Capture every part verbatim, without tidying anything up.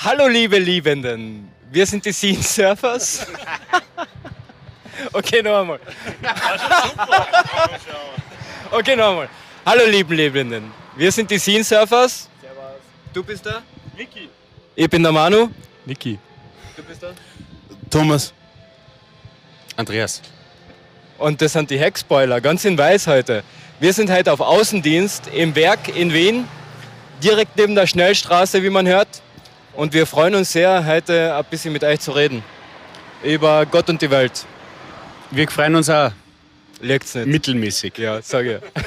Hallo liebe Liebenden, wir sind die Scene Surfers. Okay, noch einmal. Okay, noch einmal. Hallo lieben Liebenden, wir sind die Scene Surfers. Servus. Du bist der? Niki. Ich bin der Manu. Niki. Du bist der? Thomas. Andreas. Und das sind die Heckspoiler, ganz in weiß heute. Wir sind heute auf Außendienst im Werk in Wien, direkt neben der Schnellstraße, wie man hört. Und wir freuen uns sehr, heute ein bisschen mit euch zu reden. Über Gott und die Welt. Wir freuen uns auch Liegt's nicht? mittelmäßig. Ja, sage ich.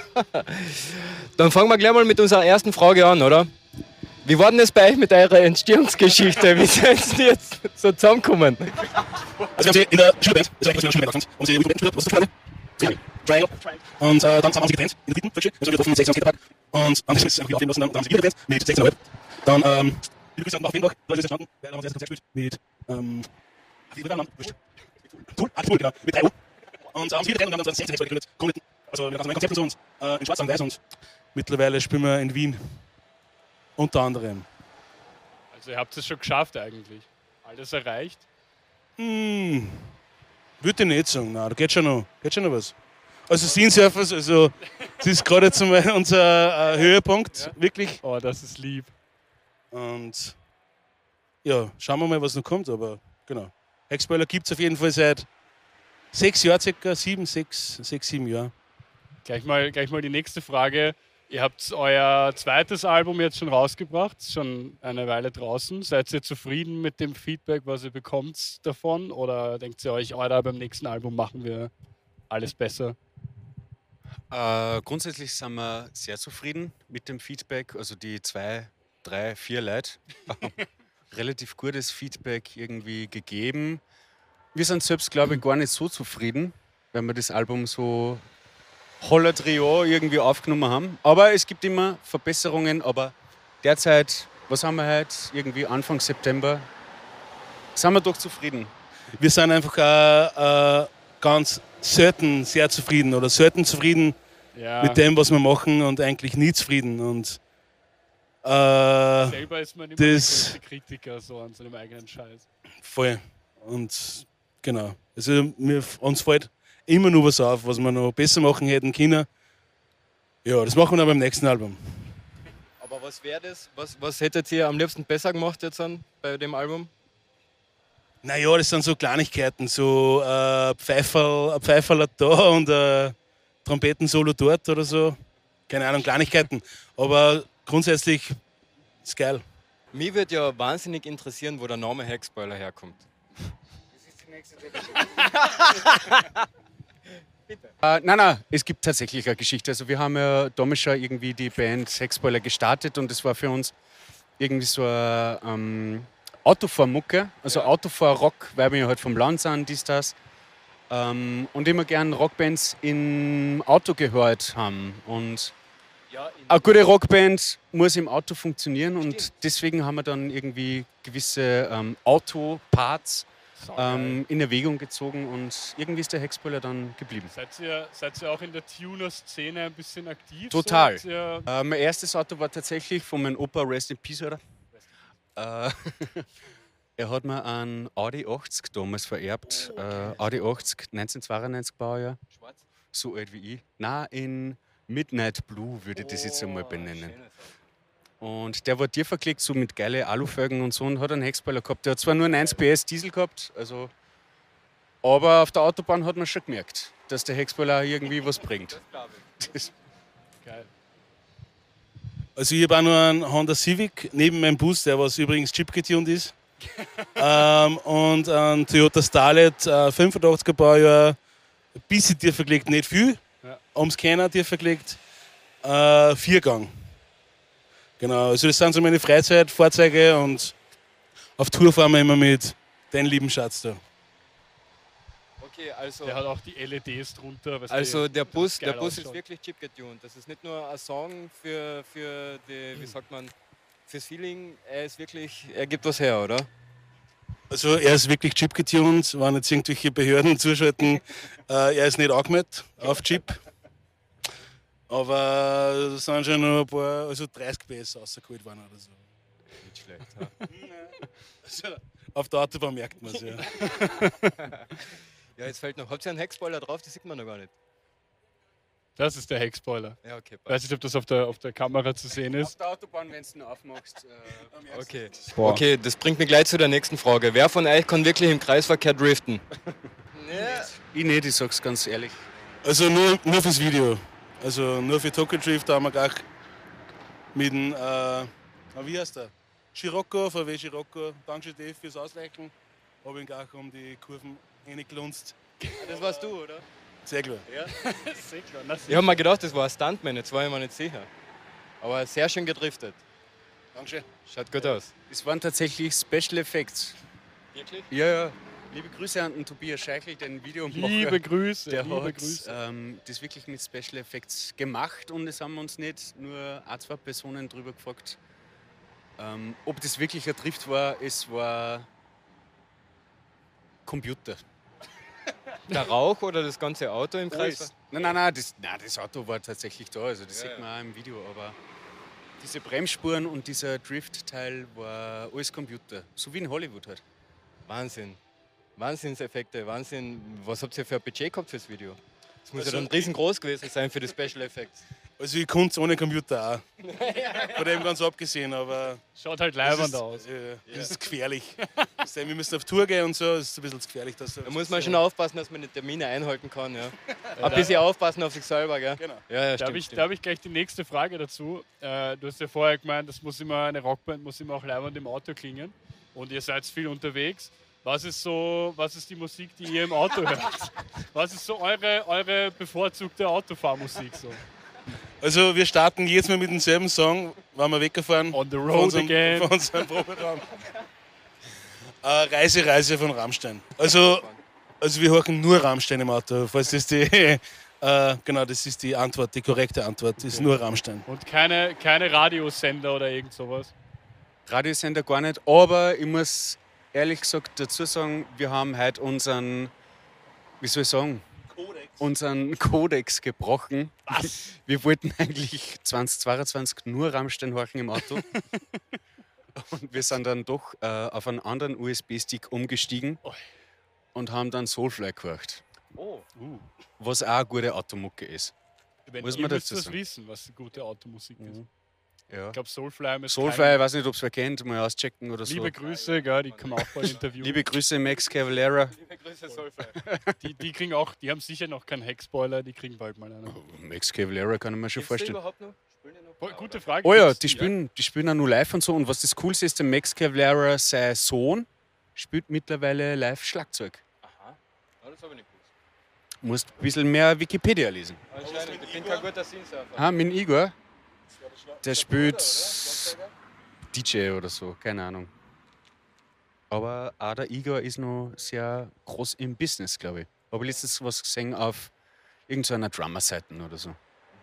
Dann fangen wir gleich mal mit unserer ersten Frage an, oder? Wie war denn das bei euch mit eurer Entstehungsgeschichte? Wie seid ihr jetzt so zusammengekommen? Also wir haben sie in der Schulband, das war eigentlich was wir in der Schulband haben sie Jugend gespielt, was ist das für Triangle. Und äh, dann haben sie getrennt in der dritten Falsche, wir sind getroffen mit sechs am Skaterpark und haben das irgendwie aufnehmen lassen, dann haben sie wieder getrennt mit sechzehn Komma fünf. Dann, ähm, die Grüße nach Wien, da ist es entstanden, weil da haben sie das Konzert gespielt mit, ähm, wie war der Name? Tool, ah, Tool, genau, mit drei U. Und äh, haben sie wieder getrennt und haben dann sechzehn Hexball gegründet, komplett, also wir haben ein Konzept und so und äh, in Schwarz und Weiß und mittlerweile spielen wir in Wien. Unter anderem. Also ihr habt es schon geschafft eigentlich. Alles erreicht. Hm, würde ich nicht sagen, nein, da geht schon noch, geht schon noch was. Also Scene Surfers, also das ist gerade jetzt einmal unser äh, Höhepunkt, Ja. wirklich. Oh, das ist lieb. Und ja, schauen wir mal, was noch kommt, aber genau. Heckspoiler gibt es auf jeden Fall seit sechs Jahren circa, sieben, sechs, sechs, sieben Jahren. Gleich mal, gleich mal die nächste Frage. Ihr habt euer zweites Album jetzt schon rausgebracht, ist schon eine Weile draußen. Seid ihr zufrieden mit dem Feedback, was ihr bekommt davon? Oder denkt ihr euch, oh, da beim nächsten Album machen wir alles besser? Äh, grundsätzlich sind wir sehr zufrieden mit dem Feedback. Also die zwei, drei, vier Leute haben relativ gutes Feedback irgendwie gegeben. Wir sind selbst, glaube ich, gar nicht so zufrieden, wenn wir das Album so holler Trio irgendwie aufgenommen haben. Aber es gibt immer Verbesserungen. Aber derzeit, was haben wir heute? Irgendwie Anfang September, sind wir doch zufrieden. Wir sind einfach äh, äh, ganz selten sehr zufrieden oder selten zufrieden Ja, mit dem, was wir machen und eigentlich nie zufrieden. Und äh, selber ist man immer der das- größte Kritiker so an seinem eigenen Scheiß. voll. Und genau. Also mir, uns fällt immer nur was auf, was wir noch besser machen hätten können. Ja, das machen wir dann beim nächsten Album. Aber was wäre das? Was, was hättet ihr am liebsten besser gemacht jetzt an, bei dem Album? Naja, das sind so Kleinigkeiten, so äh, Pfeiferl, ein Pfeiferl da und ein Trompeten-Solo dort oder so. Keine Ahnung, Kleinigkeiten. Aber grundsätzlich ist geil. Mich würde ja wahnsinnig interessieren, wo der Name Heckspoiler herkommt. Äh, nein, nein, es gibt tatsächlich eine Geschichte. Also wir haben ja damals schon irgendwie die Band Heckspoiler gestartet und das war für uns irgendwie so eine ähm, Autofahrmucke, also Ja. Autofahr-Rock, weil wir ja halt vom Land sind, dies, das. Ähm, und immer gern Rockbands im Auto gehört haben. Und Ja, eine gute Rockband muss im Auto funktionieren und Stimmt. deswegen haben wir dann irgendwie gewisse ähm, Autoparts ähm, in Erwägung gezogen und irgendwie ist der Heckspoiler dann geblieben. Seid ihr, seid ihr auch in der Tuner-Szene ein bisschen aktiv? Total. So? Habt ihr- Äh, mein erstes Auto war tatsächlich von meinem Opa, Rest in Peace, oder? Äh, er hat mir einen Audi achtzig damals vererbt. Äh, Audi achtzig, neunzehnhundertzweiundneunzig Baujahr, Schwarz. so alt wie ich. Nein, in Midnight Blue würde ich das jetzt einmal benennen. Und der war tierverklebt, so mit geile Alufelgen und so und hat einen Heckspoiler gehabt. Der hat zwar nur einen eins P S Diesel gehabt, also, aber auf der Autobahn hat man schon gemerkt, dass der Heckspoiler irgendwie was bringt. Das, Geil. Also ich habe auch noch einen Honda Civic neben meinem Bus, der was übrigens chip-getuned ist. ähm, und einen Toyota Starlet, äh, fünfundachtziger Baujahr, ein bisschen tiefer gelegt, nicht viel, Ja. ums Keiner tiefer gelegt, äh, Viergang. Genau, also das sind so meine Freizeitfahrzeuge und auf Tour fahren wir immer mit den lieben Schatz da. Okay, also, Der hat auch die L E Ds drunter. weißt du, also der dass Bus, es geil der Bus ist ausschaut. wirklich chip getuned. Das ist nicht nur ein Song für, für die, wie sagt man, fürs Feeling. Er ist wirklich, er gibt was her, oder? Also er ist wirklich Chip getuned, wenn jetzt irgendwelche Behörden zuschalten, äh, er ist nicht angemeldet auf Chip. Aber es sind schon noch ein paar, also dreißig P S rausgeholt worden oder so. Nicht schlecht. Ja. Also, auf der Autobahn merkt man es, ja. Ja, jetzt fällt noch. Habt ihr einen Heckspoiler drauf? Das sieht man noch gar nicht. Das ist der Heckspoiler. Ja, okay. Ich weiß nicht, ob das auf der, auf der Kamera zu sehen Auf ist. der Autobahn, wenn du ihn aufmachst. Äh, Okay. Boah. Okay, das bringt mich gleich zu der nächsten Frage. Wer von euch kann wirklich im Kreisverkehr driften? ich nicht, ich sag's ganz ehrlich. Also nur, nur fürs Video. Also nur für Tokyo Drift, da haben wir gleich mit dem, äh, wie heißt der? Scirocco, V W Scirocco, danke Dave fürs Ausleichen. Habe ihn gleich um die Kurven reingelunzt. Das warst du, oder? Sehr klar. Ich habe mir gedacht, das war ein Stuntman, jetzt war ich mir nicht sicher. Aber sehr schön gedriftet. Dankeschön. Schaut gut aus. Es waren tatsächlich Special Effects. Wirklich? Ja, ja. Liebe Grüße an den Tobias Scheichel, den Videomacher. Liebe Grüße, Der liebe hat Grüße. ähm, das wirklich mit Special Effects gemacht und es haben uns nicht nur ein, zwei Personen drüber gefragt, ähm, ob das wirklich ein Drift war. Es war Computer. Der Rauch oder das ganze Auto im Kreis? Alles. Nein, nein, nein das, nein, das Auto war tatsächlich da, also das Ja, sieht ja. man auch im Video, aber diese Bremsspuren und dieser Drift-Teil war alles Computer, so wie in Hollywood halt. Wahnsinn. Wahnsinnseffekte, Wahnsinn. Was habt ihr für ein Budget gehabt fürs Video? Das muss Also, ja dann riesengroß gewesen sein für die Special Effects. Also ich konnte es ohne Computer auch. Von dem ganz abgesehen, aber Schaut halt das leibend ist, aus. äh, das ist gefährlich. Das heißt, wir müssen auf Tour gehen und so, das ist ein bisschen zu gefährlich. Dass Da muss man schon aufpassen, dass man die Termine einhalten kann. Ja. Ein bisschen aufpassen auf sich selber, gell? Genau. Ja, ja, Da stimmt, habe ich, stimmt. da hab ich gleich die nächste Frage dazu. Äh, du hast ja vorher gemeint, das muss immer, eine Rockband muss immer auch leibend im Auto klingen. Und ihr seid viel unterwegs. Was ist so, was ist die Musik, die ihr im Auto hört? Was ist so eure, eure bevorzugte Autofahrmusik so? Also wir starten jedes Mal mit demselben Song, wenn wir weggefahren. On the von road unserem, again. Von unserem Proberaum. äh, Reise, Reise von Rammstein. Also, also wir hören nur Rammstein im Auto. Falls das die, äh, genau, das ist die Antwort, die korrekte Antwort, ist nur Rammstein. Und keine, keine Radiosender oder irgend sowas? Radiosender gar nicht, aber ich muss ehrlich gesagt dazu sagen, wir haben heute unseren, wie soll ich sagen, unseren Kodex gebrochen. Was? Wir wollten eigentlich zwanzig zweiundzwanzig nur Rammstein horchen im Auto. Und wir sind dann doch äh, auf einen anderen U S B-Stick umgestiegen und haben dann Soulfly gehört. Oh. Uh. Was auch eine gute Automucke ist. Wenn Muss ihr man müsst dazu das sagen. wissen, was gute Automusik ist. Ja. Ich glaube, Soulfly ist Soulfly, ich weiß nicht, ob es wer kennt, mal auschecken oder so. Liebe Grüße, gell, die kann man auch bald interviewen. Liebe Grüße, Max Cavalera. Liebe Grüße, Soulfly. Die, die kriegen auch, die haben sicher noch keinen Heckspoiler, die kriegen bald mal einen. Max Cavalera kann ich mir schon Gibt's die vorstellen. überhaupt noch? Spielen die noch? Boah, Gute Frage. Oh ja, gibt's die spielen, die spielen auch nur live und so. Und was das Coolste ist, der Max Cavalera, sein Sohn, spielt mittlerweile live Schlagzeug. Aha. Ja, das habe ich nicht gewusst. Du musst ein bisschen mehr Wikipedia lesen. Anscheinend, ich bin kein guter Sinsurfer. Ah, mit dem Igor, der spielt D J oder so, keine Ahnung. Aber auch der Igor ist noch sehr groß im Business, glaube ich. Habe letztens was gesehen auf irgendeiner Drummer-Seite oder so.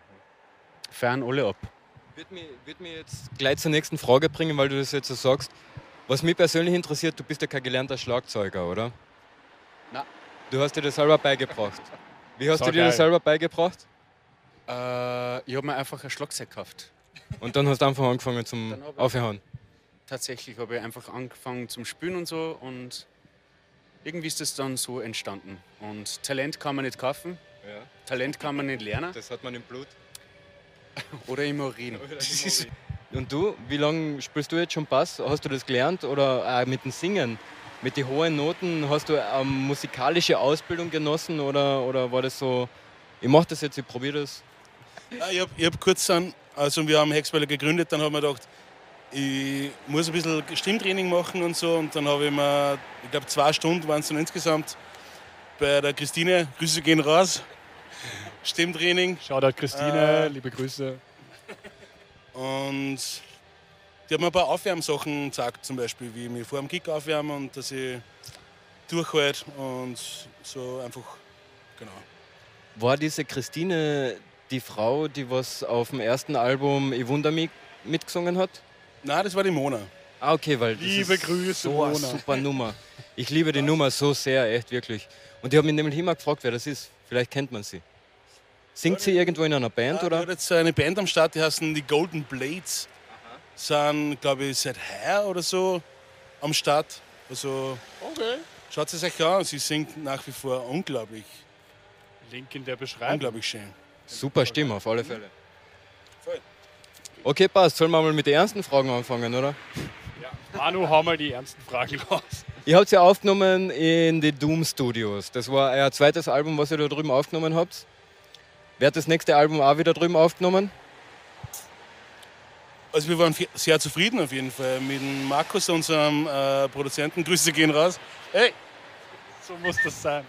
Fern alle ab. Würde mich, würd mich jetzt gleich zur nächsten Frage bringen, weil du das jetzt so sagst. Was mich persönlich interessiert, du bist ja kein gelernter Schlagzeuger, oder? Nein. Du hast dir das selber beigebracht. Wie hast So du dir das geil. selber beigebracht? Äh, ich habe mir einfach ein Schlagzeug gekauft. Und dann hast du einfach angefangen zum Dann hab ich- Aufhören. Tatsächlich habe ich einfach angefangen zum Spielen und so und irgendwie ist das dann so entstanden. Und Talent kann man nicht kaufen, Ja, Talent kann man nicht lernen das hat man im Blut. oder im Urin. Das ist, Und du, wie lange spielst du jetzt schon Bass? Hast du das gelernt oder auch mit dem Singen? Mit den hohen Noten hast du eine musikalische Ausbildung genossen oder, oder war das so, ich mache das jetzt, ich probiere das? Ja, ich habe ich hab kurz dann, also wir haben Heckspoiler gegründet, dann haben wir gedacht, ich muss ein bisschen Stimmtraining machen und so. Und dann habe ich mir, ich glaube zwei Stunden waren es dann insgesamt bei der Christine, Grüße gehen raus, Stimmtraining. Shoutout Christine, Äh. liebe Grüße. Und die hat mir ein paar Aufwärmsachen gezeigt, zum Beispiel, wie ich mich vor dem Kick aufwärme und dass ich durchhalte und so einfach, genau. War diese Christine die Frau, die was auf dem ersten Album Ich wunder mich mitgesungen hat? Nein, das war die Mona. Ah, okay, weil das Liebe ist Grüße, so eine Mona. super Nummer. Ich liebe die Nummer so sehr, echt wirklich. Und ich habe mich nämlich immer gefragt, wer das ist. Vielleicht kennt man sie. Singt sie irgendwo in einer Band, Ja, die oder? hat jetzt eine Band am Start, die heißen die Golden Blades. sind, glaube ich, seit heuer oder so am Start. Also Okay. schaut es euch an, sie singt nach wie vor unglaublich, Link in der Beschreibung. unglaublich schön. Super Stimme, auf alle Fälle. Voll. Okay, passt. Sollen wir mal mit den ernsten Fragen anfangen, oder? Ja. Manu, hau mal die ernsten Fragen raus. Ihr habt ja aufgenommen in die Doom Studios. Das war euer zweites Album, was ihr da drüben aufgenommen habt. Wird das nächste Album auch wieder drüben aufgenommen? Also wir waren sehr zufrieden auf jeden Fall mit dem Markus, unserem äh, Produzenten. Grüße gehen raus. Hey! So muss das sein.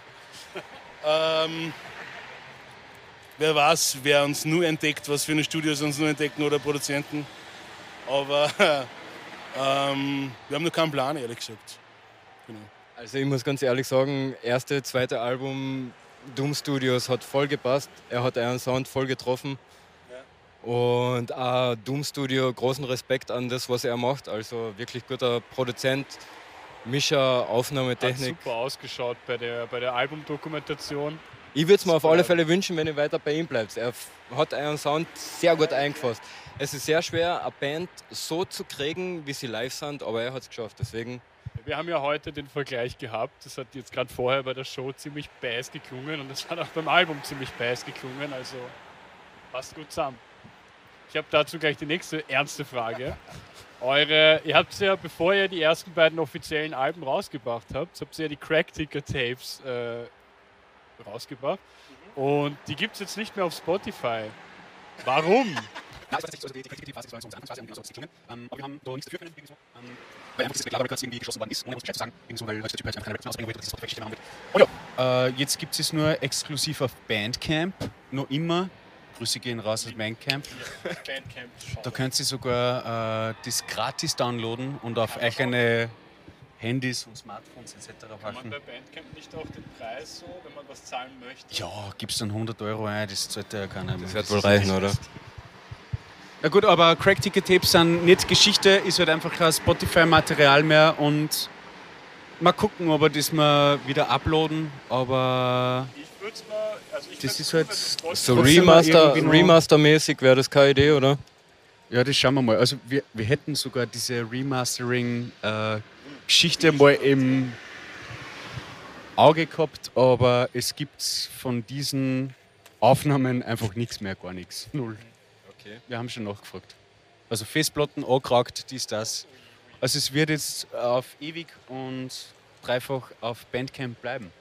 Ähm, wer weiß, wer uns nur entdeckt, was für eine Studios uns nur entdecken oder Produzenten. Aber ähm, wir haben noch keinen Plan, ehrlich gesagt. Genau. Also ich muss ganz ehrlich sagen, erste, zweite Album Doom Studios hat voll gepasst. Er hat euren Sound voll getroffen. Und auch Doom Studio, großen Respekt an das, was er macht. Also wirklich guter Produzent, Mischer, Hat Aufnahmetechnik. super ausgeschaut bei der, bei der Albumdokumentation. Ich würde es mir auf Super. alle Fälle wünschen, wenn ihr weiter bei ihm bleibt. Er f- hat euren Sound sehr gut eingefasst. Es ist sehr schwer, eine Band so zu kriegen, wie sie live sind, aber er hat es geschafft. Deswegen, Wir haben ja heute den Vergleich gehabt. Das hat jetzt gerade vorher bei der Show ziemlich bass geklungen und das hat auch beim Album ziemlich bass geklungen. Also passt gut zusammen. Ich habe dazu gleich die nächste ernste Frage. Eure, ihr habt ja, bevor ihr die ersten beiden offiziellen Alben rausgebracht habt, habt ihr ja die Crack-Ticker-Tapes äh, rausgebracht. Und die gibt es jetzt nicht mehr auf Spotify. Warum? Ja, ich weiß nicht, also die, die Kreativphase ist so eine Anfangsphase, irgendwie so geklungen. Ähm, aber wir haben da nichts dafür können, irgendwie so. Ähm, weil einfach das Reklame Records irgendwie geschlossen worden ist, ohne was Bescheid zu sagen. Irgendwie so, weil halt der Typ halt einfach keine Records ausbringen wollte, das Spotify-Geschichte machen will. Und ja, Äh, jetzt gibt es nur exklusiv auf Bandcamp, noch immer. Grüße gehen raus aus Bandcamp. Bandcamp. Da könnt ihr sogar äh, das gratis downloaden und auf eigene Handys und Smartphones et cetera Kann man halten. bei Bandcamp nicht auch den Preis so, wenn man was zahlen möchte? Ja, gibst dann hundert Euro ein, das sollte ja keiner mehr. das wird wohl reichen, oder? Na gut, aber Crack-Ticket-Tapes sind nicht Geschichte, ist halt einfach kein Spotify-Material mehr und mal gucken, ob wir das mal wieder uploaden, aber Ich würde es mal, also ich Das find's ist cool, halt wenn es So Trotzdem mal Remaster, irgendwie noch- Remaster-mäßig wäre das keine Idee, oder? ja, das schauen wir mal. Also wir, wir hätten sogar diese Remastering-Geschichte mal im Auge gehabt, aber es gibt von diesen Aufnahmen einfach nichts mehr, gar nichts. Null. Okay. Wir haben schon nachgefragt. Also Festplatten angeragt, dies, das. Also es wird jetzt auf ewig und dreifach auf Bandcamp bleiben.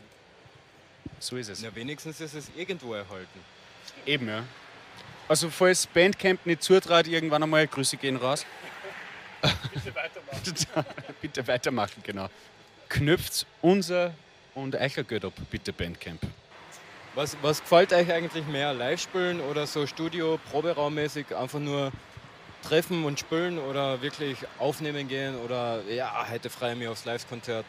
So ist es. Na, wenigstens ist es irgendwo erhalten. Eben, ja. Also falls Bandcamp nicht zutraut, irgendwann einmal, Grüße gehen raus. Bitte weitermachen. Bitte weitermachen, genau. Knüpft unser und euer Geld ab, bitte Bandcamp. Was, was gefällt euch eigentlich mehr? Live spielen oder so Studio, Proberaummäßig einfach nur treffen und spielen oder wirklich aufnehmen gehen oder ja, heute freue ich mich aufs Live-Konzert?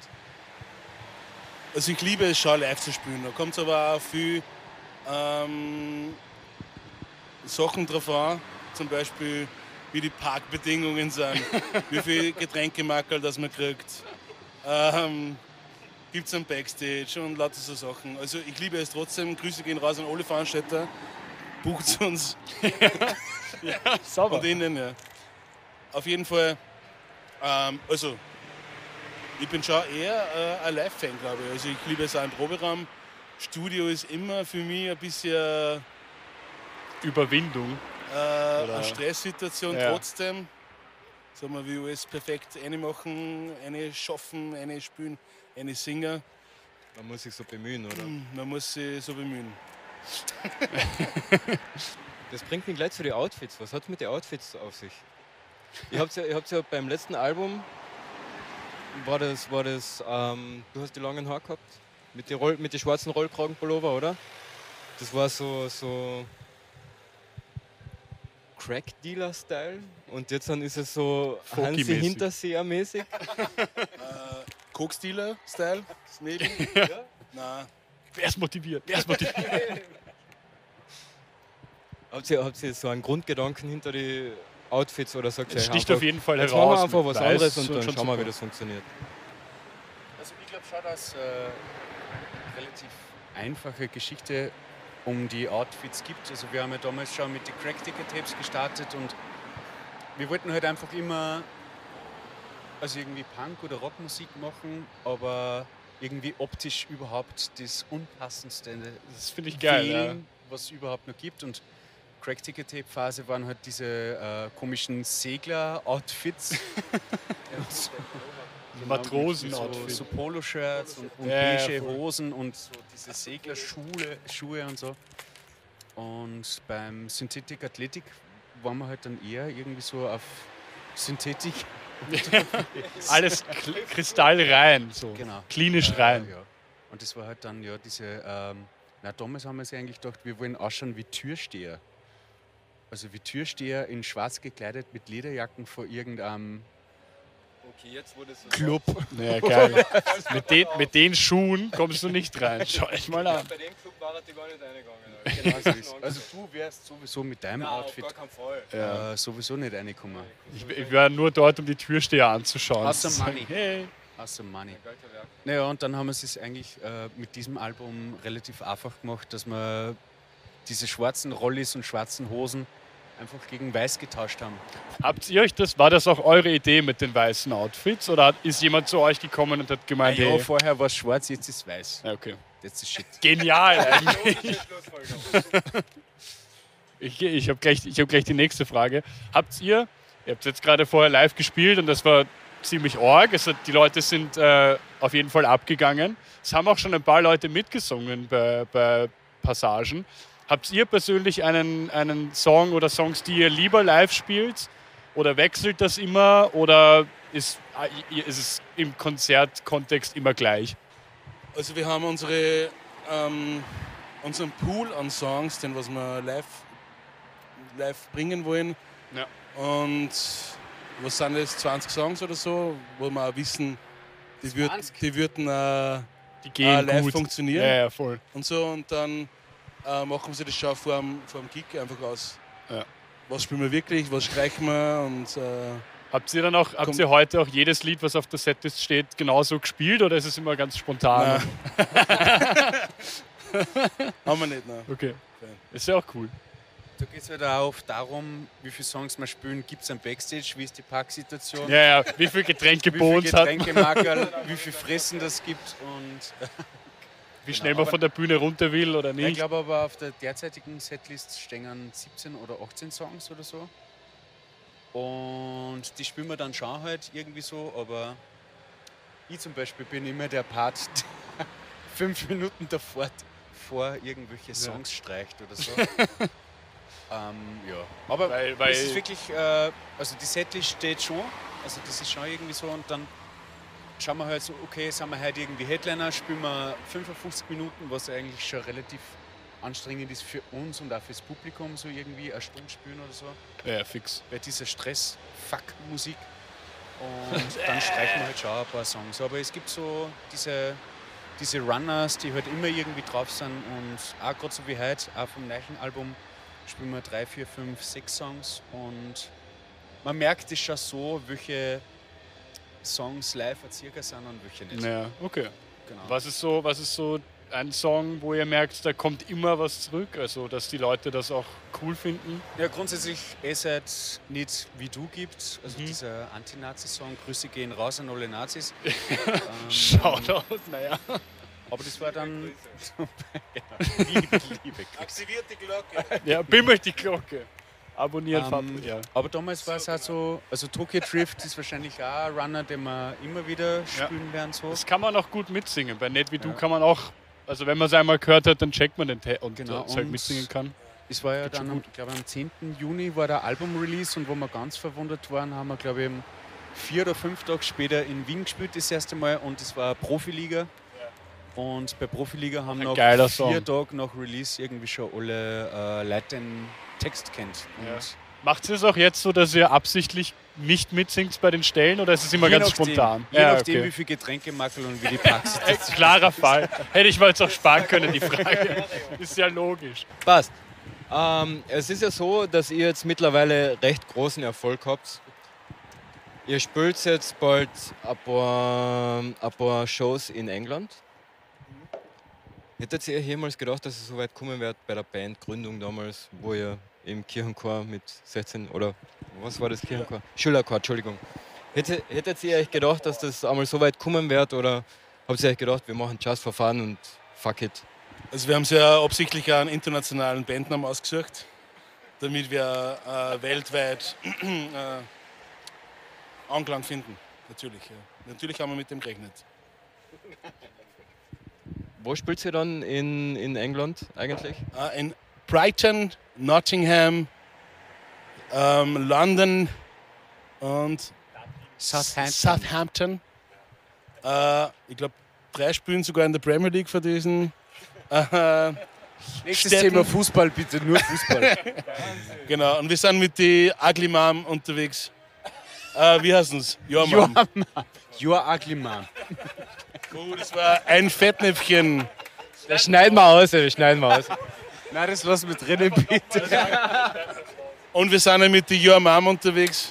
Also ich liebe es schon live zu spielen. Da kommt es aber auch viel ähm, Sachen drauf an, zum Beispiel wie die Parkbedingungen sind, wie viel Getränkemarkerl das man kriegt. Ähm, Gibt es einen Backstage und lauter so Sachen. Also ich liebe es trotzdem. Grüße gehen raus an alle Veranstalter. Bucht uns Ja, sauber. und innen, ja. Auf jeden Fall, ähm, also ich bin schon eher äh, ein Live-Fan, glaube ich. Also ich liebe es auch im Proberaum. Studio ist immer für mich ein bisschen Überwindung. äh, Oder- eine Stresssituation Ja. trotzdem. Sagen wir, wie alles perfekt eine machen, eine schaffen, eine spielen, eine singen. Man muss sich so bemühen, oder? Man muss sich so bemühen. Das bringt mich gleich zu den Outfits. Was hat es mit den Outfits auf sich? Ihr habt ja, ihr habt's ja beim letzten Album, war das, war das ähm, du hast die langen Haare gehabt? Mit den, Roll, mit den schwarzen Rollkragenpullover, oder? Das war so, so Crack-Dealer-Style. Und jetzt dann ist es so Hansi Folky-mäßig. Hinterseher-mäßig. Äh, Coke-Stealer-Style? Maybe? Nein. Wer ist motiviert? Wer ist motiviert? Habt ihr, habt ihr so einen Grundgedanken hinter die Outfits oder sagt ihr Es euch sticht einfach, auf jeden Fall jetzt heraus. machen wir einfach mit was Weiß anderes und schon- dann schon schauen wir, super. wie das funktioniert. Also ich glaube schon, dass äh, relativ einfache Geschichte um die Outfits gibt. Also wir haben ja damals schon mit den Crack-Ticket-Tapes gestartet und wir wollten halt einfach immer, also irgendwie Punk oder Rockmusik machen, aber irgendwie optisch überhaupt das unpassendste Das finde ich geil. wählen, was es überhaupt noch gibt. Und Crack Ticket Tape Phase waren halt diese äh, komischen Segler-Outfits. Ja. Genau, Matrosen-Outfit. so, so Poloshirts und, und Ja, ja, beige voll. Hosen und so diese Seglerschuhe Schuhe und so. Und beim Synthetic Athletic waren wir halt dann eher irgendwie so auf Synthetik. Alles kl- kristallrein, so. Genau. Klinisch Äh, rein. ja. Und das war halt dann ja diese, ähm, na damals haben wir sich eigentlich gedacht, wir wollen ausschauen wie Türsteher. Also wie Türsteher in schwarz gekleidet mit Lederjacken vor irgendeinem Okay, jetzt wurde es so Club. Ja, geil. mit, den, mit den Schuhen kommst du nicht rein. Schau ich mal an. Bei dem Club war die gar nicht reingegangen. Genau so ist. Also du wärst sowieso mit deinem Nein, auf Outfit gar keinen Fall. Ja. äh, sowieso nicht reingekommen. Ich, ich war nur dort, um die Türsteher anzuschauen. Außer Zu sagen, Money. Hey. Außer Money. Naja, und dann haben wir es eigentlich äh, mit diesem Album relativ einfach gemacht, dass wir diese schwarzen Rollis und schwarzen Hosen einfach gegen weiß getauscht haben. Habt ihr euch das, war das auch eure Idee mit den weißen Outfits oder hat, ist jemand zu euch gekommen und hat gemeint, ja, hey, vorher war es schwarz, jetzt ist es weiß. ja, okay. That's the shit. Genial eigentlich. Ich, ich habe gleich, ich hab gleich die nächste Frage. Habt ihr, ihr habt jetzt gerade vorher live gespielt und das war ziemlich arg. Also die Leute sind äh, auf jeden Fall abgegangen. Es haben auch schon ein paar Leute mitgesungen bei, bei Passagen. Habt ihr persönlich einen, einen Song oder Songs, die ihr lieber live spielt? Oder wechselt das immer? Oder ist, ist es im Konzertkontext immer gleich? Also wir haben unsere, ähm, unseren Pool an Songs, den was wir live, live bringen wollen. Ja. Und was sind das, zwanzig Songs oder so, wo wir auch wissen, die, würd, zwanzig? die würden äh, Die gehen äh, live gut. funktionieren. Ja, ja, voll. Und so. Und dann äh, machen sie das schon vor dem, vor dem Gig einfach aus. Ja. Was spielen wir wirklich, was streichen wir und äh, Habt ihr dann auch, habt Komm. ihr heute auch jedes Lied, was auf der Setlist steht, genauso gespielt oder ist es immer ganz spontan? haben wir nicht. Nein. Okay. Ist ja auch cool. Da geht es halt auch oft darum, wie viele Songs wir spielen, gibt es am Backstage, wie ist die Parksituation, Ja, ja. Wie viel Getränke wie Bones viele hat, Getränkemarkerl, wie viel Fressen das gibt. Und wie schnell man aber- von der Bühne runter will oder ich nicht. glaube aber auf der derzeitigen Setlist stehen siebzehn oder achtzehn Songs oder so. Und die spielen wir dann schon halt irgendwie so, aber ich zum Beispiel bin immer der Part, der fünf Minuten davor vor irgendwelche Songs streicht oder so. ähm, ja, aber Weil- weil- es ist wirklich, äh, also die Setlist steht schon, also das ist schon irgendwie so und dann schauen wir halt so, okay, sind wir heute irgendwie Headliner, spielen wir fünfundfünfzig Minuten, was eigentlich schon relativ anstrengend ist für uns und auch fürs Publikum, so irgendwie eine Stunde spielen oder so, Ja, fix. bei dieser Stress-Fuck-Musik. Und dann streichen wir halt schon ein paar Songs. Aber es gibt so diese, diese Runners, die halt immer irgendwie drauf sind und auch gerade so wie heute, auch vom neuen Album, spielen wir drei, vier, fünf, sechs Songs und man merkt es schon so, welche Songs live circa sind und welche nicht. Ja, okay. Genau. Was ist so, was ist so ein Song, wo ihr merkt, da kommt immer was zurück, also dass die Leute das auch cool finden? Ja, grundsätzlich es halt nicht wie du gibt, also Mhm. dieser Anti-Nazi-Song, Grüße gehen raus an alle Nazis. ähm, Shoutout, naja. aber das war dann genau, Liebe, Liebe. aktiviert die Glocke. Ja, bimmelt die Glocke. Abonnieren, Ähm, Fabric, ja. Aber damals war es auch so, also Tokyo Drift ist wahrscheinlich auch ein Runner, den wir immer wieder spielen werden. So. Das kann man auch gut mitsingen. Bei Net wie du Ja. kann man auch, also wenn man es einmal gehört hat, dann checkt man den Te und Genau, äh, es halt und- mitsingen kann. Es war ja Geht schon dann, gut. ich glaube am zehnten Juni war der Album-Release und wo wir ganz verwundert waren, haben wir glaube ich vier oder fünf Tage später in Wien gespielt das erste Mal und es war Profiliga. Und bei Profiliga haben Ein noch geiler vier Song. Tage nach Release irgendwie schon alle äh, Leute den Text kennt. Und Ja. Macht ihr es auch jetzt so, dass ihr absichtlich nicht mitsingt bei den Stellen oder ist es immer je ganz nachdem, spontan? Je nachdem, wie viel Getränkemarkel und wie die Praxis Ein klarer Fall. Hätte ich mal jetzt auch sparen können, die Frage. Ist ja logisch. Passt. Ähm, es ist ja so, dass ihr jetzt mittlerweile recht großen Erfolg habt. Ihr spielt jetzt bald ein paar, ein paar Shows in England. Hättet ihr jemals gedacht, dass es so weit kommen wird bei der Bandgründung damals, wo ihr im Kirchenchor mit sechzehn oder Was war das Kirchenchor? Schülerchor, Entschuldigung. Hätte, hättet ihr euch gedacht, dass das einmal so weit kommen wird oder habt ihr euch gedacht, wir machen Just for Fun und fuck it? Also wir haben sehr absichtlich einen internationalen Bandnamen ausgesucht, damit wir äh, weltweit äh, Anklang finden. Natürlich, ja. Natürlich haben wir mit dem gerechnet. Wo spielt ihr dann in, in England eigentlich? Äh, in Brighton, Nottingham, ähm, London und Southampton. Southampton. Äh, ich glaube, drei spielen sogar in der Premier League für diesen. Äh, Nächstes Städten. Thema Fußball, bitte, nur Fußball. Genau, und wir sind mit die Ugly Mom unterwegs. Äh, wie heißen es? Your Your Mom. Mom. Your ugly man. Oh, das war ein Fettnäpfchen. Das schneiden wir aus, das schneiden wir aus. Nein, das lassen wir drinnen, bitte. Und wir sind ja mit die Your Mom unterwegs.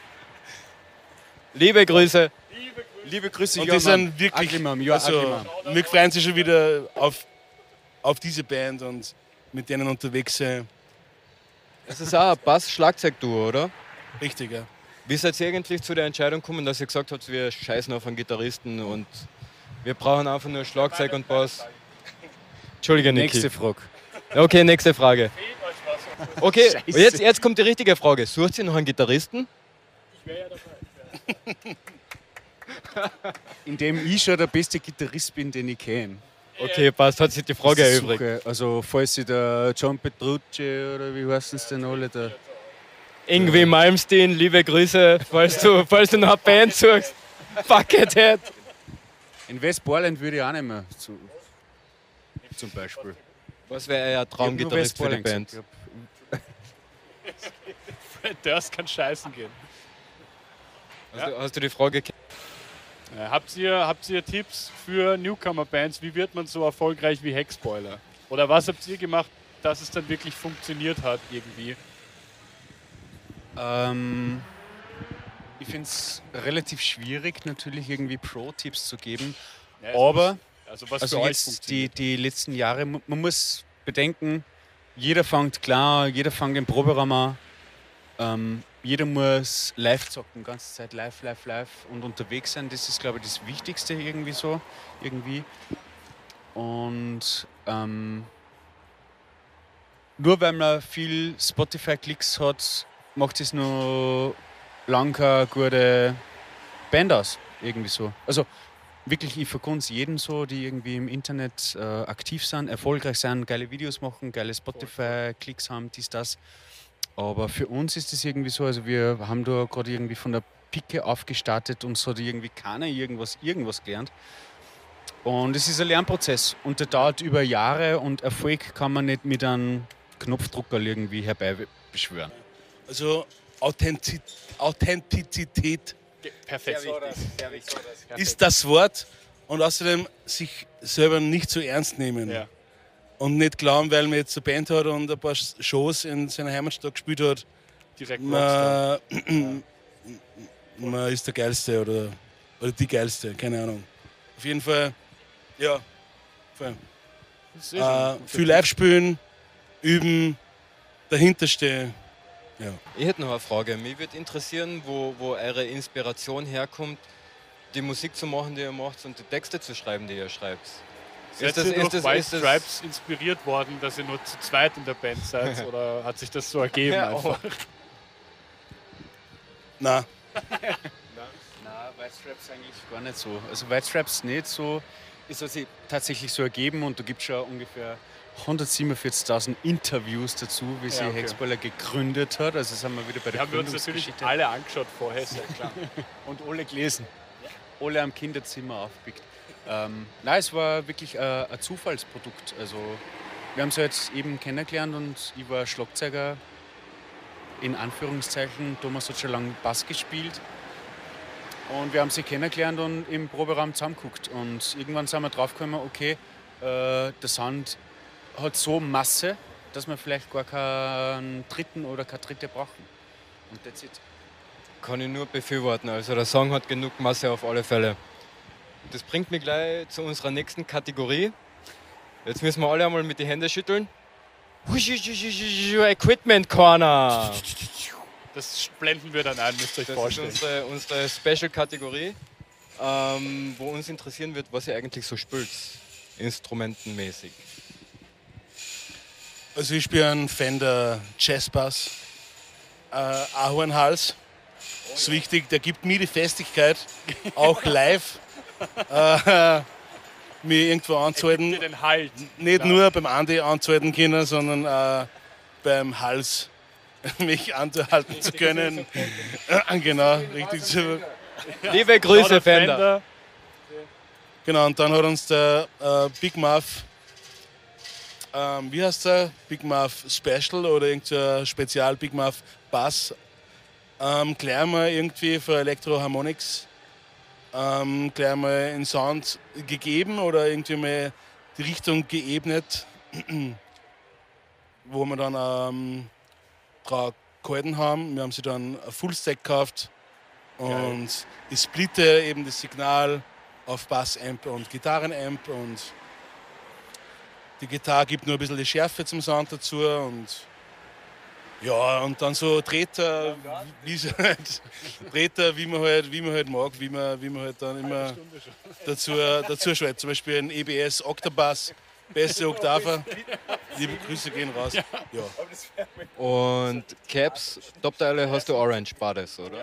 Liebe Grüße. Liebe Grüße, Und Your die sind Mom. wirklich. Ugly Mom, your ugly Also, mom. wir freuen sich schon wieder auf, auf diese Band und mit denen unterwegs sein. Das ist auch ein Bass-Schlagzeug-Duo, oder? Richtig, ja. Wie seid ihr eigentlich zu der Entscheidung gekommen, dass ihr gesagt habt, wir scheißen auf einen Gitarristen und wir brauchen einfach nur Schlagzeug und Bass? Entschuldige, Niki. Nächste Frage. Okay, nächste Frage. Okay, Scheiße. jetzt, jetzt kommt die richtige Frage. Sucht ihr noch einen Gitarristen? In dem ich schon der beste Gitarrist bin, den ich kenne. Okay, passt, hat sich die Frage erübrigt. Suche. Also, falls sich der John Petrucci oder wie heißen es denn alle, der Ingwie Malmsteen, liebe Grüße, falls du, falls du noch eine Band suchst. Buckethead. in Westportland würde ich auch nicht mehr zu, zum Beispiel. Was wäre euer Traumgitarrist für die Band? Fred Durst kann scheißen gehen. Hast, du, hast du die Frage ge- Äh, habt, ihr, habt ihr Tipps für Newcomer-Bands? Wie wird man so erfolgreich wie Hexboiler? Oder was habt ihr gemacht, dass es dann wirklich funktioniert hat irgendwie? Ähm, ich finde es relativ schwierig, natürlich irgendwie Pro-Tipps zu geben. Ja, es Aber, muss, also was also für euch jetzt die, funktioniert. die letzten Jahre, mu- man muss bedenken, jeder fängt klar, jeder fängt im Proberaum an. Ähm, jeder muss live zocken, ganze Zeit live, live, live und unterwegs sein. Das ist, glaube ich, das Wichtigste irgendwie so. Irgendwie. Und ähm, nur weil man viel Spotify-Klicks hat, macht es nur lang keine gute Band aus. Irgendwie so. Also wirklich, ich verkunze jedem so, die irgendwie im Internet äh, aktiv sind, erfolgreich sind, geile Videos machen, geile Spotify-Klicks haben, dies, das. Aber für uns ist es irgendwie so, also wir haben da gerade irgendwie von der Picke aufgestartet und es hat irgendwie keiner irgendwas, irgendwas gelernt. Und es ist ein Lernprozess und der dauert über Jahre und Erfolg kann man nicht mit einem Knopfdrucker irgendwie herbeibeschwören. Also Authentiz Authentizität Perfekt. ist das Wort und außerdem sich selber nicht zu ernst nehmen. Ja. Und nicht glauben, weil man jetzt eine Band hat und ein paar Shows in seiner Heimatstadt gespielt hat, Direkt Rockstar. man, man ist der Geilste oder, oder die Geilste, keine Ahnung. Auf jeden Fall, ja, voll. Das ist eh schon Äh, gut. viel live spielen, üben, dahinter stehen. Ja. Ich hätte noch eine Frage. Mich würde interessieren, wo, wo eure Inspiration herkommt, die Musik zu machen, die ihr macht und die Texte zu schreiben, die ihr schreibt. Seid ihr durch White Stripes inspiriert worden, dass ihr nur zu zweit in der Band seid? Oder hat sich das so ergeben Ja, einfach? Na, Nein, White Stripes eigentlich gar nicht so. Also White Stripes nicht so, ist hat sich tatsächlich so ergeben und da gibt es schon ungefähr hundertsiebenundvierzigtausend Interviews dazu, wie sie Ja, okay. Hexboiler gegründet hat. Also sind wir wieder bei Die der haben wir uns natürlich Gründungsgeschichte. alle angeschaut vorher, ist ja klar. Und alle gelesen. Alle am Kinderzimmer aufgepickt. Ähm, nein, es war wirklich äh, ein Zufallsprodukt. Also, wir haben sie jetzt eben kennengelernt und ich war Schlagzeuger, in Anführungszeichen. Thomas hat schon lange Bass gespielt. Und wir haben sie kennengelernt und im Proberaum zusammengeguckt. Und irgendwann sind wir draufgekommen, okay, äh, der Sound hat so Masse, dass wir vielleicht gar keinen dritten oder keine dritte brauchen. Und that's it. Kann ich nur befürworten. Also der Song hat genug Masse auf alle Fälle. Das bringt mich gleich zu unserer nächsten Kategorie. Jetzt müssen wir alle einmal mit den Händen schütteln. Equipment Corner. Das blenden wir dann ein, müsst ihr euch Das vorstellen. ist unsere, unsere Special-Kategorie, ähm, wo uns interessieren wird, was ihr eigentlich so spielt, instrumentenmäßig. Also ich bin ein Fender Jazzbass, äh, Ahornhals. Das ist wichtig, der gibt mir die Festigkeit, auch live, äh, mir irgendwo anzuhalten. Dir den Halt. Nicht nur beim Andi anzuhalten können, sondern äh, beim Hals mich anzuhalten zu können. Äh, genau, richtig zu. Liebe Grüße, Oder Fender. Genau, und dann hat uns der äh, Big Muff, ähm, wie heißt der? Big Muff Special oder irgendein Spezial Big Muff Bass, ähm, gleich mal irgendwie für Electro-Harmonics ähm, gleich mal einen Sound gegeben oder irgendwie mal die Richtung geebnet, wo wir dann ähm, drauf gehalten haben. Wir haben sie dann ein Full-Stack gekauft und ich splitte eben das Signal auf Bassamp und Gitarrenamp und die Gitarre gibt nur ein bisschen die Schärfe zum Sound dazu und ja, und dann so Treter, wie, wie, halt, Treter, wie man halt, wie man halt mag, wie man, wie man halt dann immer dazu, dazu schreibt. Zum Beispiel ein E B S Octabass, beste Oktave. Liebe Grüße gehen raus. Ja. Und Caps, Topteile hast du Orange Bades, oder?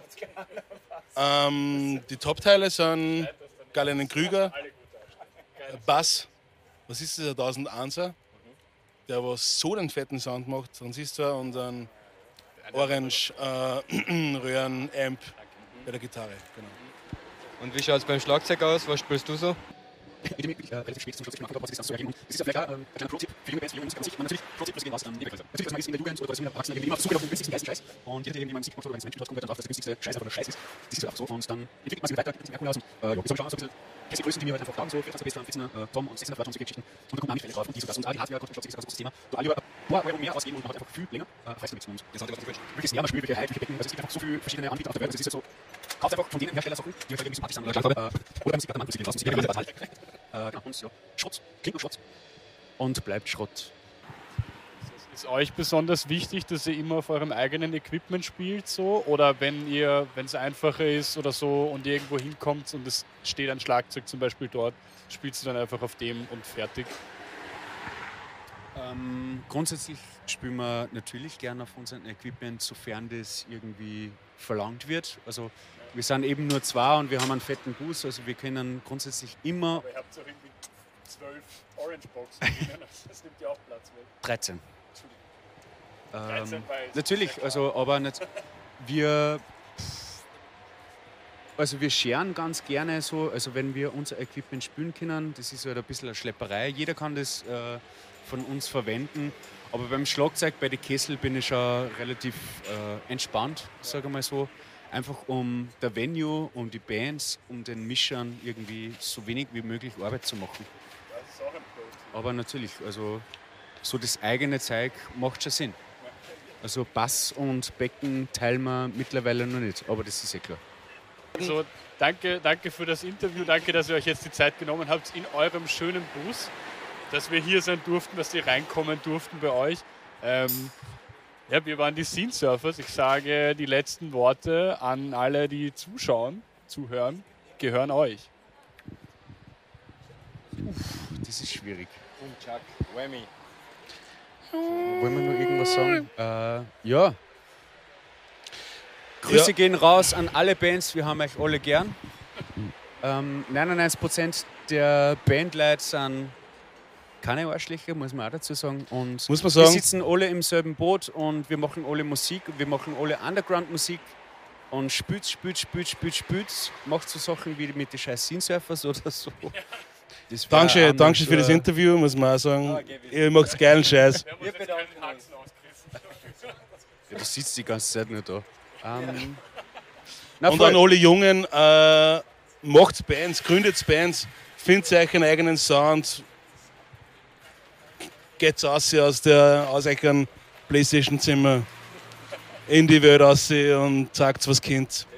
Ähm, die Topteile sind Gallinen Krüger, Bass, was ist das, ein tausendeiner, der was so den fetten Sound macht, Transistor und ein Orange äh, Röhren-Amp bei der Gitarre. Genau. Und wie schaut es beim Schlagzeug aus? Was spielst du so? Mit dem ich äh, relativ spät zum Schluss gemacht habe, Distanz zu ergeben. Und das ist ja vielleicht auch ähm, ein kleiner Pro-Tipp für junge Bands, für junge Musiker an sich. Man natürlich, Pro-Tipp, das gehen raus, ähm, Natürlich, das meiste in der Jugend oder das in der Erwachsenen irgendwie immer versuchen, auf den günstigsten geilsten Scheiß. Und jeder, der irgendwie mal Musik macht oder wenn es Menschen dort kommt, dann drauf, dass der günstigste Scheiß einfach nur Scheiß ist. Das ist einfach so. Und dann entwickelt man sich weiter, entwickelt sich mehr cool aus. Und äh, ja, jetzt habe ich schon so ein bisschen Größen, die mir halt einfach taugen, so vierundzwanzig Bass, vierzehner äh, Tom und sechzehner Flat und so Geschichten. Und da kommt man auch nicht drauf. Und die sogar, und auch die Hardware kostet ein großes Thema. Da alle ein paar Euro mehr ausgeben und man hat einfach viel länger äh, Preis damit. Und das hat was wirklich mehr, man spielt, welche Hype, welche Becken. Also es gibt einfach so viele verschiedene Anbieter auf der Welt. Das ist halt so, kauft einfach von denen Hersteller Sachen, die euch irgendwie sympathisch sind oder gleich haben. Oder beim Musikpartner, Musik draußen, Musik halt. Äh, genau, und ja, Schrott, klingt nur Schrott. Und bleibt Schrott. Ist euch besonders wichtig, dass ihr immer auf eurem eigenen Equipment spielt, so? Oder wenn ihr, wenn es einfacher ist oder so und ihr irgendwo hinkommt und es steht ein Schlagzeug zum Beispiel dort, spielst du dann einfach auf dem und fertig? Ähm, grundsätzlich spielen wir natürlich gerne auf unserem Equipment, sofern das irgendwie verlangt wird. Also wir sind eben nur zwei und wir haben einen fetten Bus, also wir können grundsätzlich immer Aber ihr habt auch irgendwie zwölf Orange-Boxen, das nimmt ja auch Platz weg. dreizehn. dreizehn Ähm, bei natürlich, also aber nicht. Wir, also wir scheren ganz gerne so, also wenn wir unser Equipment spielen können, das ist halt ein bisschen eine Schlepperei. Jeder kann das äh, von uns verwenden. Aber beim Schlagzeug, bei den Kessel bin ich schon relativ äh, entspannt, sage ich mal so. Einfach um der Venue, um die Bands, um den Mischern irgendwie so wenig wie möglich Arbeit zu machen. Das ist auch ein Pro. Aber natürlich, also so das eigene Zeug macht schon Sinn. Also Bass und Becken teilen wir mittlerweile noch nicht, aber das ist eh klar. Also danke, danke für das Interview, danke, dass ihr euch jetzt die Zeit genommen habt in eurem schönen Bus, dass wir hier sein durften, dass wir reinkommen durften bei euch. Ähm, ja, wir waren die Scene Surfers. Ich sage, die letzten Worte an alle, die zuschauen, zuhören, gehören euch. Uff, das ist schwierig. Und Chuck, Whammy. Wollen wir nur irgendwas sagen? Äh, ja. Grüße Ja. gehen raus an alle Bands, wir haben euch alle gern. Ähm, neunundneunzig Prozent der Bandleute sind keine Arschlöcher, muss man auch dazu sagen. Und Muss man wir sagen. sitzen alle im selben Boot und wir machen alle Musik, wir machen alle Underground-Musik und spült, spült, spült, spült, spült, macht so Sachen wie mit den scheiß Scene-Surfers oder so. Das wär auch Dankeschön, noch Dankeschön für so das ein- Interview, muss man auch sagen. Ihr macht geilen Scheiß. Wir haben uns jetzt keinen Haxen ausgerissen. Ja, du sitzt die ganze Zeit nur da. Ähm, na, Und voll. an alle Jungen, äh, macht Bands, gründet Bands, findet euch einen eigenen Sound, geht raus aus, der, aus eurem Playstation-Zimmer in die Welt raus und sagt, was kennt.